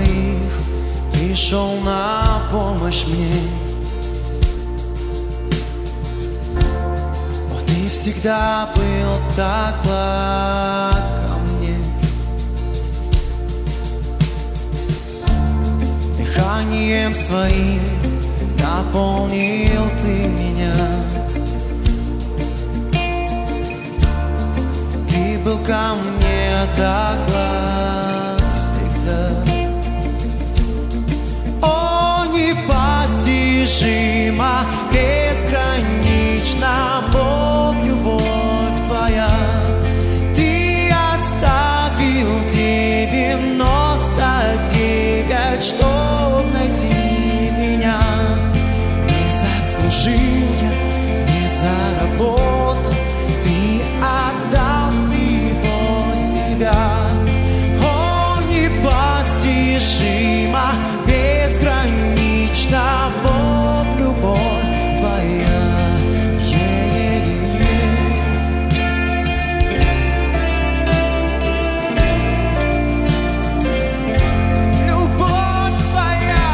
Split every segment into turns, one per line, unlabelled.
своих пришел на помощь мне. О, ты всегда был так благ ко мне. Дыханием своим наполнил ты меня. Ты был ко мне так благ всегда. О, непостижимо, безгранична, Бог, любовь твоя. Ты оставил 99, чтоб найти меня. Не заслужил я, не заработал, ты отдал всего себя. О, непостижимо, безгранична, Бог, любовь твоя. Любовь твоя.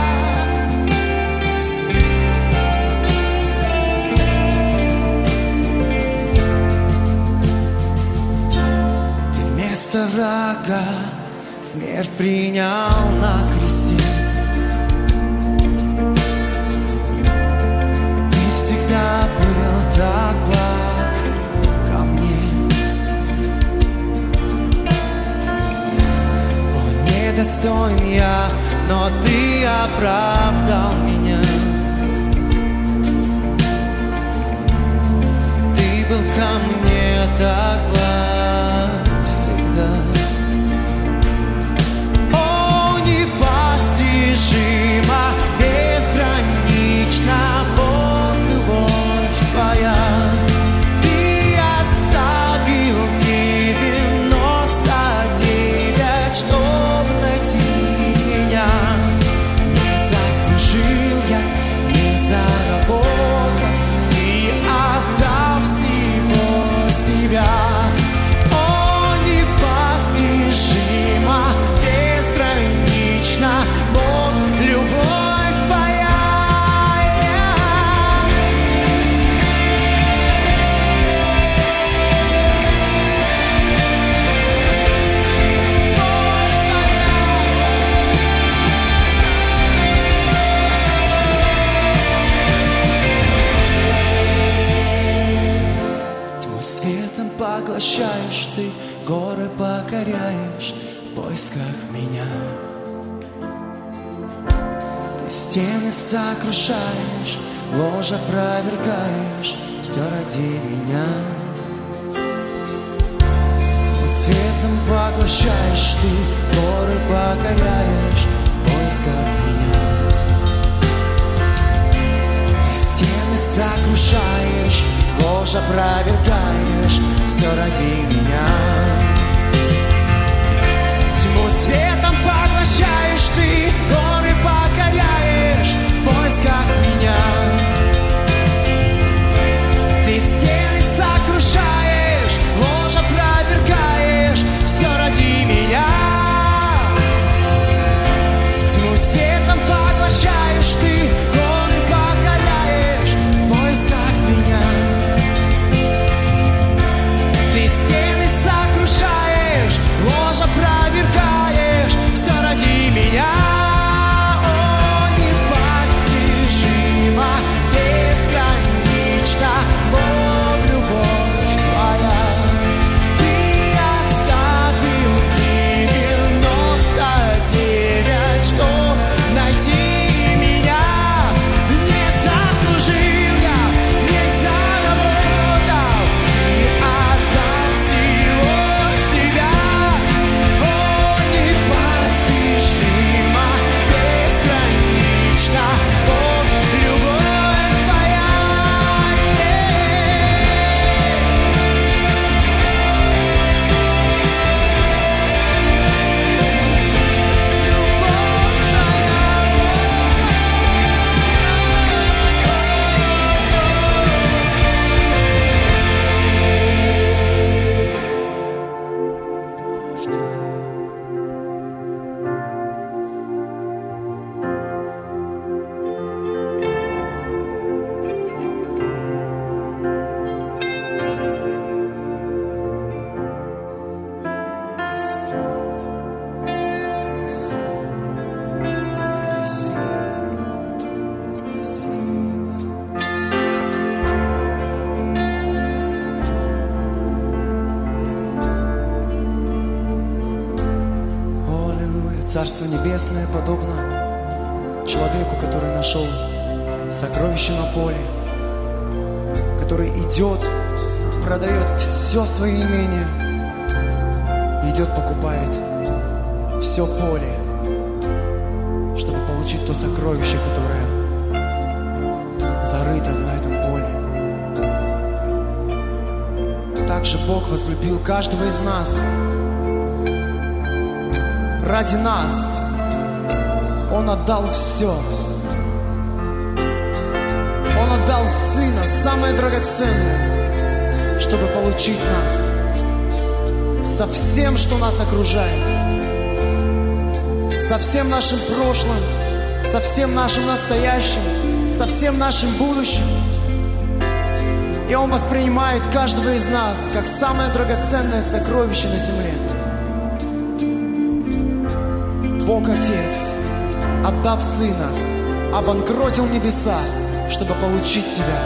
Ты вместо врага смерть принял на кресте. Ты всегда был так благ ко мне. О, недостоин я, но ты оправдал меня. Ты был ко мне так благ всегда. Непостижимо, безгранична, Бог, любовь твоя. Ты оставил 99, чтоб найти меня. Не заслужил я, не заработал, ты отдал всего себя. О, непостижимо, безгранична, Бог, любовь твоя. Тьму светом поглощаешь ты, горы покоряешь в поисках меня. Стены сокрушаешь, ложь опровергаешь, все ради меня. Тьму светом поглощаешь ты, горы покоряешь в поисках меня. Ты стены сокрушаешь, ложь опровергаешь, все ради меня. Тьму светом поглощаешь ты, горы покоряешь в поисках меня. Ты стены сокрушаешь, ложь опровергаешь, все ради меня. Тьму светом поглощаешь ты, горы покоряешь в поисках меня. Ты стены сокрушаешь,
Царство Небесное подобно человеку, который нашел сокровище на поле, который идет, продает все свои имения, идет, покупает все поле, чтобы получить то сокровище, которое зарыто на этом поле. Также Бог возлюбил каждого из нас. Ради нас Он отдал все. Он отдал Сына, самое драгоценное, чтобы получить нас со всем, что нас окружает, со всем нашим прошлым, со всем нашим настоящим, со всем нашим будущим. И Он воспринимает каждого из нас как самое драгоценное сокровище на земле. Бог Отец, отдав Сына, обанкротил небеса, чтобы получить тебя.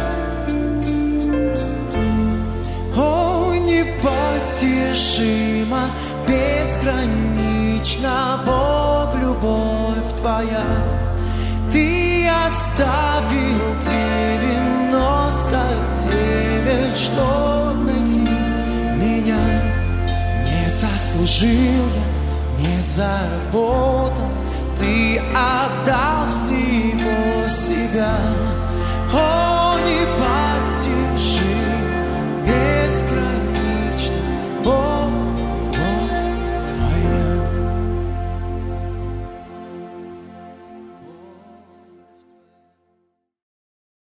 О, непостижимо, безгранична, Бог, любовь Твоя. Ты оставил 99, чтоб найти меня. Не заслужил я, не заработал, Ты отдал всего себя. О, не